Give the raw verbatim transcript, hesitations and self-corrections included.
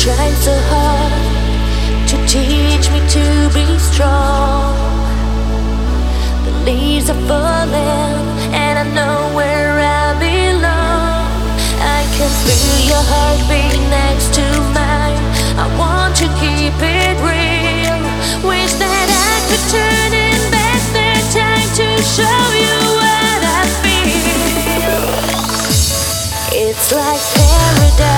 trying so hard to teach me to be strong. The leaves are falling and I know where I belong. I can feel your heartbeat next to mine. I want to keep it real. Wish that I could turn in back the time to show you what I feel. It's like paradise.